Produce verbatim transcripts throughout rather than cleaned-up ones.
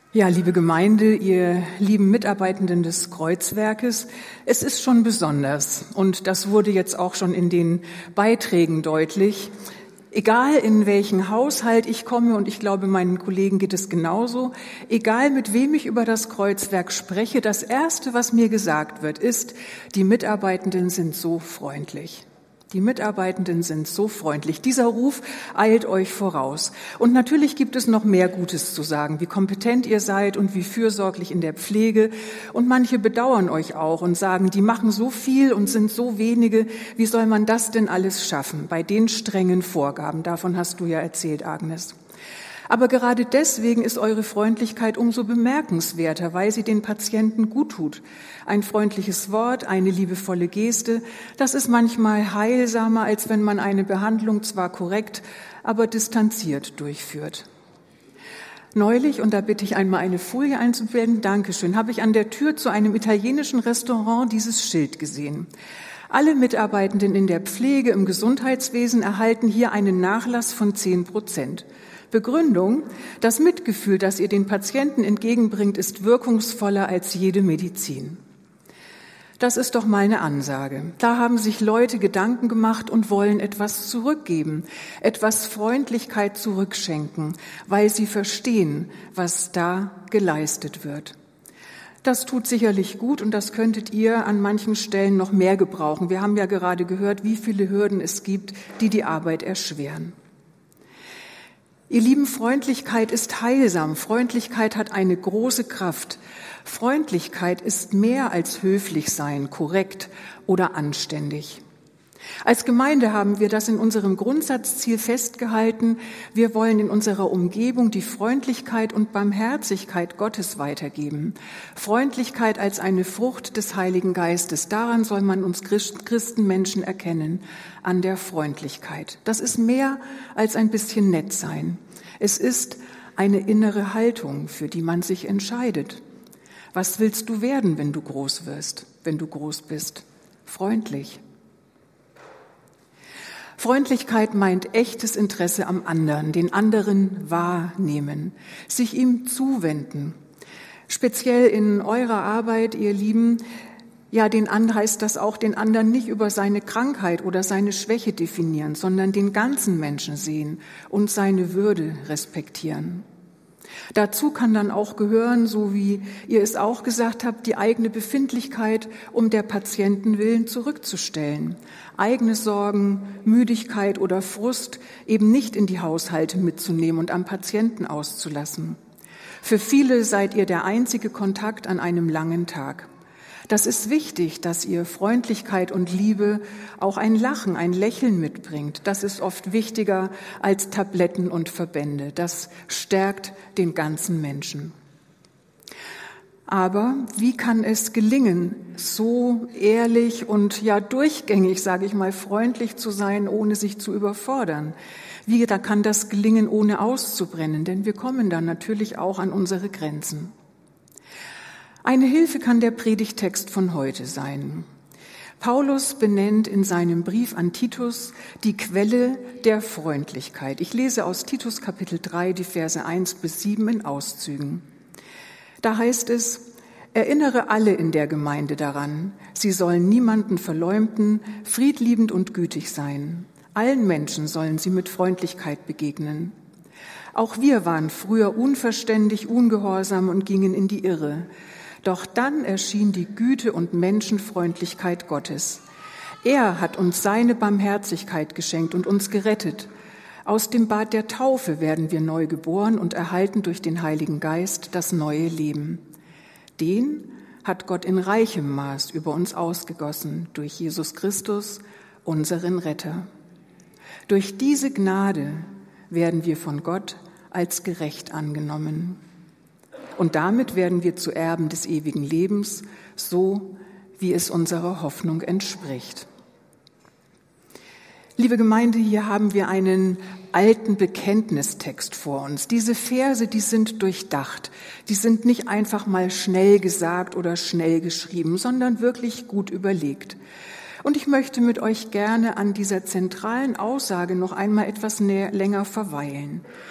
Ja, liebe Gemeinde, ihr lieben Mitarbeitenden des Kreuzwerkes, es ist schon besonders und das wurde jetzt auch schon in den Beiträgen deutlich. Egal in welchen Haushalt ich komme, und ich glaube, meinen Kollegen geht es genauso, egal mit wem ich über das Kreuzwerk spreche, das Erste, was mir gesagt wird, ist, die Mitarbeitenden sind so freundlich. Die Mitarbeitenden sind so freundlich. Dieser Ruf eilt euch voraus. Und natürlich gibt es noch mehr Gutes zu sagen, wie kompetent ihr seid und wie fürsorglich in der Pflege. Und manche bedauern euch auch und sagen, die machen so viel und sind so wenige. Wie soll man das denn alles schaffen bei den strengen Vorgaben? Davon hast du ja erzählt, Agnes. Aber gerade deswegen ist eure Freundlichkeit umso bemerkenswerter, weil sie den Patienten gut tut. Ein freundliches Wort, eine liebevolle Geste, das ist manchmal heilsamer, als wenn man eine Behandlung zwar korrekt, aber distanziert durchführt. Neulich, und da bitte ich einmal eine Folie einzublenden, Dankeschön, habe ich an der Tür zu einem italienischen Restaurant dieses Schild gesehen. Alle Mitarbeitenden in der Pflege, im Gesundheitswesen erhalten hier einen Nachlass von zehn Prozent. Begründung: Das Mitgefühl, das ihr den Patienten entgegenbringt, ist wirkungsvoller als jede Medizin. Das ist doch mal eine Ansage. Da haben sich Leute Gedanken gemacht und wollen etwas zurückgeben, etwas Freundlichkeit zurückschenken, weil sie verstehen, was da geleistet wird. Das tut sicherlich gut und das könntet ihr an manchen Stellen noch mehr gebrauchen. Wir haben ja gerade gehört, wie viele Hürden es gibt, die die Arbeit erschweren. Ihr Lieben, Freundlichkeit ist heilsam. Freundlichkeit hat eine große Kraft. Freundlichkeit ist mehr als höflich sein, korrekt oder anständig. Als Gemeinde haben wir das in unserem Grundsatzziel festgehalten. Wir wollen in unserer Umgebung die Freundlichkeit und Barmherzigkeit Gottes weitergeben. Freundlichkeit als eine Frucht des Heiligen Geistes. Daran soll man uns Christenmenschen erkennen, an der Freundlichkeit. Das ist mehr als ein bisschen nett sein. Es ist eine innere Haltung, für die man sich entscheidet. Was willst du werden, wenn du groß wirst, wenn du groß bist? Freundlich. Freundlichkeit meint echtes Interesse am anderen, den anderen wahrnehmen, sich ihm zuwenden. Speziell in eurer Arbeit, ihr Lieben, ja, den anderen heißt das auch, den anderen nicht über seine Krankheit oder seine Schwäche definieren, sondern den ganzen Menschen sehen und seine Würde respektieren. Dazu kann dann auch gehören, so wie ihr es auch gesagt habt, die eigene Befindlichkeit um der Patienten willen zurückzustellen. Eigene Sorgen, Müdigkeit oder Frust eben nicht in die Haushalte mitzunehmen und am Patienten auszulassen. Für viele seid ihr der einzige Kontakt an einem langen Tag. Das ist wichtig, dass ihr Freundlichkeit und Liebe, auch ein Lachen, ein Lächeln mitbringt. Das ist oft wichtiger als Tabletten und Verbände. Das stärkt den ganzen Menschen. Aber wie kann es gelingen, so ehrlich und ja durchgängig, sage ich mal, freundlich zu sein, ohne sich zu überfordern? Wie da kann das gelingen, ohne auszubrennen? Denn wir kommen dann natürlich auch an unsere Grenzen. Eine Hilfe kann der Predigtext von heute sein. Paulus benennt in seinem Brief an Titus die Quelle der Freundlichkeit. Ich lese aus Titus Kapitel drei die Verse eins bis sieben in Auszügen. Da heißt es: Erinnere alle in der Gemeinde daran, sie sollen niemanden verleumden, friedliebend und gütig sein. Allen Menschen sollen sie mit Freundlichkeit begegnen. Auch wir waren früher unverständig, ungehorsam und gingen in die Irre. Doch dann erschien die Güte und Menschenfreundlichkeit Gottes. Er hat uns seine Barmherzigkeit geschenkt und uns gerettet. Aus dem Bad der Taufe werden wir neu geboren und erhalten durch den Heiligen Geist das neue Leben. Den hat Gott in reichem Maß über uns ausgegossen, durch Jesus Christus, unseren Retter. Durch diese Gnade werden wir von Gott als gerecht angenommen. Und damit werden wir zu Erben des ewigen Lebens, so wie es unserer Hoffnung entspricht. Liebe Gemeinde, hier haben wir einen alten Bekenntnistext vor uns. Diese Verse, die sind durchdacht. Die sind nicht einfach mal schnell gesagt oder schnell geschrieben, sondern wirklich gut überlegt. Und ich möchte mit euch gerne an dieser zentralen Aussage noch einmal etwas näher, länger verweilen.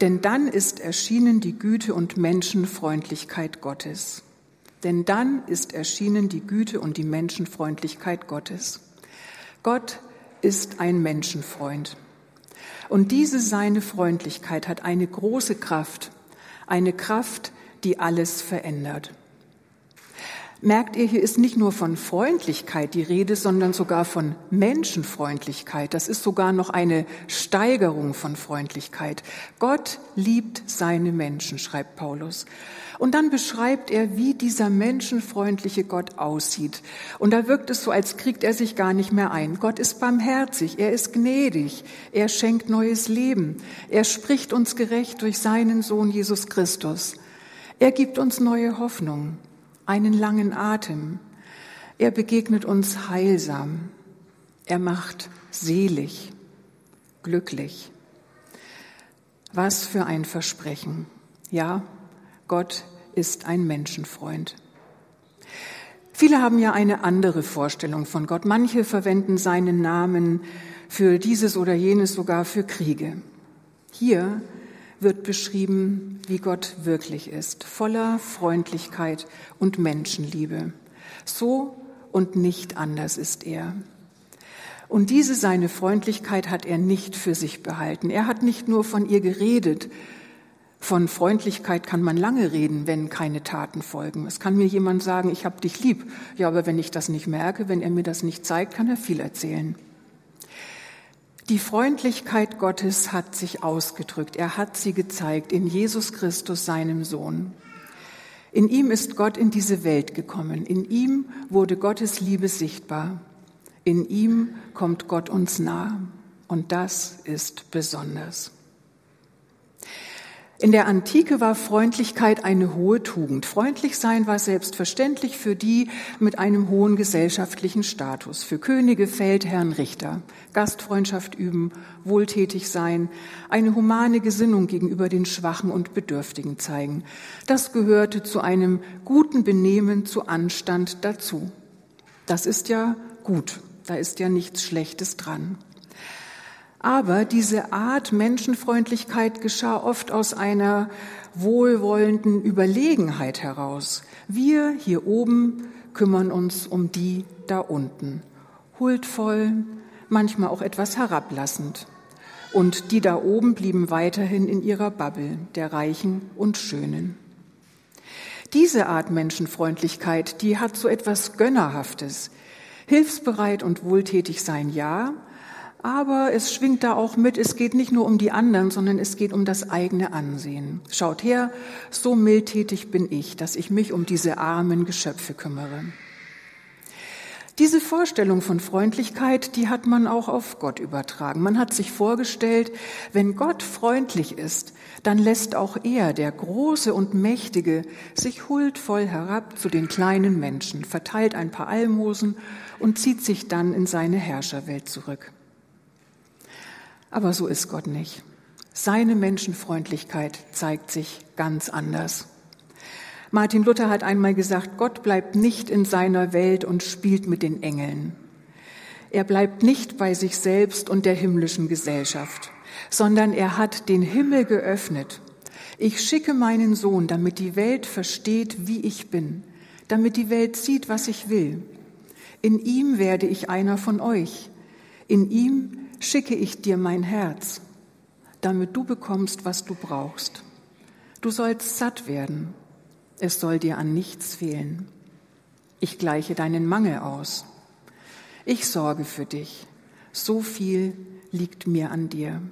Denn dann ist erschienen die Güte und Menschenfreundlichkeit Gottes. Denn dann ist erschienen die Güte und die Menschenfreundlichkeit Gottes. Gott ist ein Menschenfreund. Und diese seine Freundlichkeit hat eine große Kraft, eine Kraft, die alles verändert. Merkt ihr, hier ist nicht nur von Freundlichkeit die Rede, sondern sogar von Menschenfreundlichkeit. Das ist sogar noch eine Steigerung von Freundlichkeit. Gott liebt seine Menschen, schreibt Paulus. Und dann beschreibt er, wie dieser menschenfreundliche Gott aussieht. Und da wirkt es so, als kriegt er sich gar nicht mehr ein. Gott ist barmherzig, er ist gnädig, er schenkt neues Leben. Er spricht uns gerecht durch seinen Sohn Jesus Christus. Er gibt uns neue Hoffnung, einen langen Atem. Er begegnet uns heilsam. Er macht selig, glücklich. Was für ein Versprechen. Ja, Gott ist ein Menschenfreund. Viele haben ja eine andere Vorstellung von Gott. Manche verwenden seinen Namen für dieses oder jenes, sogar für Kriege. Hier wird beschrieben, wie Gott wirklich ist, voller Freundlichkeit und Menschenliebe. So und nicht anders ist er. Und diese seine Freundlichkeit hat er nicht für sich behalten. Er hat nicht nur von ihr geredet. Von Freundlichkeit kann man lange reden, wenn keine Taten folgen. Es kann mir jemand sagen, ich hab dich lieb. Ja, aber wenn ich das nicht merke, wenn er mir das nicht zeigt, kann er viel erzählen. Die Freundlichkeit Gottes hat sich ausgedrückt. Er hat sie gezeigt in Jesus Christus, seinem Sohn. In ihm ist Gott in diese Welt gekommen. In ihm wurde Gottes Liebe sichtbar. In ihm kommt Gott uns nah. Und das ist besonders. In der Antike war Freundlichkeit eine hohe Tugend. Freundlich sein war selbstverständlich für die mit einem hohen gesellschaftlichen Status, für Könige, Feldherren, Richter. Gastfreundschaft üben, wohltätig sein, eine humane Gesinnung gegenüber den Schwachen und Bedürftigen zeigen. Das gehörte zu einem guten Benehmen, zu Anstand dazu. Das ist ja gut, da ist ja nichts Schlechtes dran. Aber diese Art Menschenfreundlichkeit geschah oft aus einer wohlwollenden Überlegenheit heraus. Wir hier oben kümmern uns um die da unten. Huldvoll, manchmal auch etwas herablassend. Und die da oben blieben weiterhin in ihrer Bubble, der Reichen und Schönen. Diese Art Menschenfreundlichkeit, die hat so etwas Gönnerhaftes. Hilfsbereit und wohltätig sein, ja, aber es schwingt da auch mit, es geht nicht nur um die anderen, sondern es geht um das eigene Ansehen. Schaut her, so mildtätig bin ich, dass ich mich um diese armen Geschöpfe kümmere. Diese Vorstellung von Freundlichkeit, die hat man auch auf Gott übertragen. Man hat sich vorgestellt, wenn Gott freundlich ist, dann lässt auch er, der Große und Mächtige, sich huldvoll herab zu den kleinen Menschen, verteilt ein paar Almosen und zieht sich dann in seine Herrscherwelt zurück. Aber so ist Gott nicht. Seine Menschenfreundlichkeit zeigt sich ganz anders. Martin Luther hat einmal gesagt, Gott bleibt nicht in seiner Welt und spielt mit den Engeln. Er bleibt nicht bei sich selbst und der himmlischen Gesellschaft, sondern er hat den Himmel geöffnet. Ich schicke meinen Sohn, damit die Welt versteht, wie ich bin, damit die Welt sieht, was ich will. In ihm werde ich einer von euch. In ihm schicke ich dir mein Herz, damit du bekommst, was du brauchst. Du sollst satt werden. Es soll dir an nichts fehlen. Ich gleiche deinen Mangel aus. Ich sorge für dich. So viel liegt mir an dir.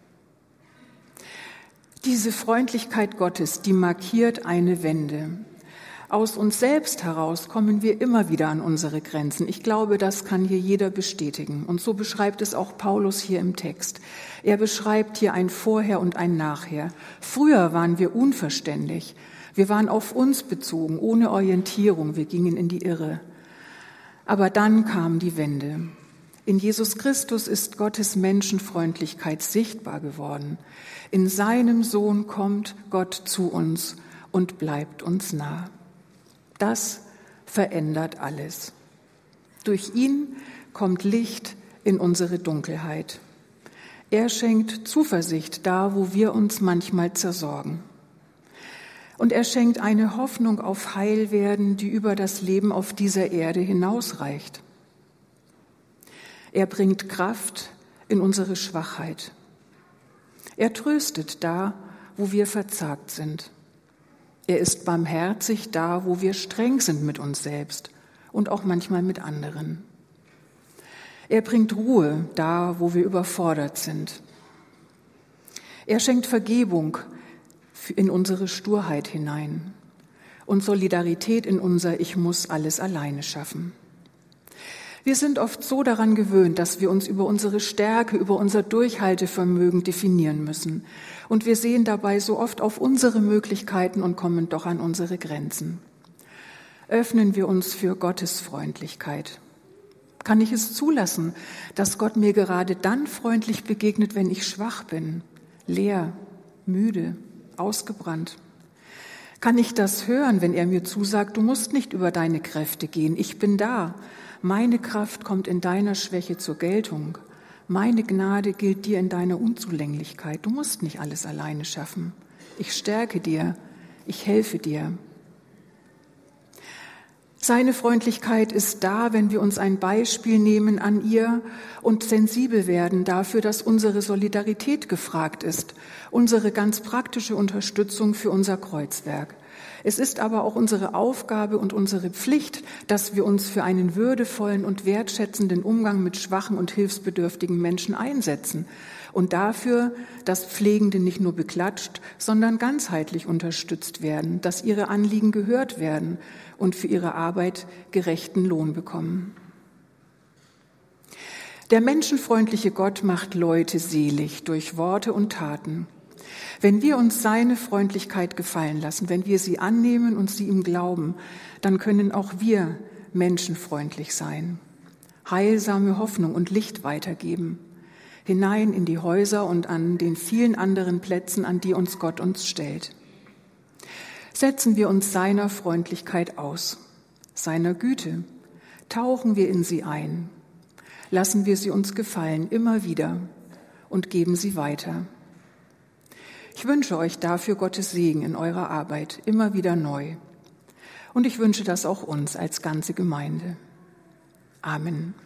Diese Freundlichkeit Gottes, die markiert eine Wende. Aus uns selbst heraus kommen wir immer wieder an unsere Grenzen. Ich glaube, das kann hier jeder bestätigen. Und so beschreibt es auch Paulus hier im Text. Er beschreibt hier ein Vorher und ein Nachher. Früher waren wir unverständig. Wir waren auf uns bezogen, ohne Orientierung. Wir gingen in die Irre. Aber dann kam die Wende. In Jesus Christus ist Gottes Menschenfreundlichkeit sichtbar geworden. In seinem Sohn kommt Gott zu uns und bleibt uns nah. Das verändert alles. Durch ihn kommt Licht in unsere Dunkelheit. Er schenkt Zuversicht da, wo wir uns manchmal zersorgen. Und er schenkt eine Hoffnung auf Heilwerden, die über das Leben auf dieser Erde hinausreicht. Er bringt Kraft in unsere Schwachheit. Er tröstet da, wo wir verzagt sind. Er ist barmherzig da, wo wir streng sind mit uns selbst und auch manchmal mit anderen. Er bringt Ruhe da, wo wir überfordert sind. Er schenkt Vergebung in unsere Sturheit hinein und Solidarität in unser Ich muss alles alleine schaffen. Wir sind oft so daran gewöhnt, dass wir uns über unsere Stärke, über unser Durchhaltevermögen definieren müssen. Und wir sehen dabei so oft auf unsere Möglichkeiten und kommen doch an unsere Grenzen. Öffnen wir uns für Gottes Freundlichkeit. Kann ich es zulassen, dass Gott mir gerade dann freundlich begegnet, wenn ich schwach bin, leer, müde, ausgebrannt? Kann ich das hören, wenn er mir zusagt, du musst nicht über deine Kräfte gehen, ich bin da. Meine Kraft kommt in deiner Schwäche zur Geltung. Meine Gnade gilt dir in deiner Unzulänglichkeit. Du musst nicht alles alleine schaffen. Ich stärke dir, ich helfe dir. Seine Freundlichkeit ist da, wenn wir uns ein Beispiel nehmen an ihr und sensibel werden dafür, dass unsere Solidarität gefragt ist, unsere ganz praktische Unterstützung für unser Kreuzwerk. Es ist aber auch unsere Aufgabe und unsere Pflicht, dass wir uns für einen würdevollen und wertschätzenden Umgang mit schwachen und hilfsbedürftigen Menschen einsetzen und dafür, dass Pflegende nicht nur beklatscht, sondern ganzheitlich unterstützt werden, dass ihre Anliegen gehört werden und für ihre Arbeit gerechten Lohn bekommen. Der menschenfreundliche Gott macht Leute selig durch Worte und Taten. Wenn wir uns seine Freundlichkeit gefallen lassen, wenn wir sie annehmen und sie ihm glauben, dann können auch wir menschenfreundlich sein, heilsame Hoffnung und Licht weitergeben, hinein in die Häuser und an den vielen anderen Plätzen, an die uns Gott uns stellt. Setzen wir uns seiner Freundlichkeit aus, seiner Güte, tauchen wir in sie ein, lassen wir sie uns gefallen, immer wieder, und geben sie weiter. Ich wünsche euch dafür Gottes Segen in eurer Arbeit, immer wieder neu. Und ich wünsche das auch uns als ganze Gemeinde. Amen.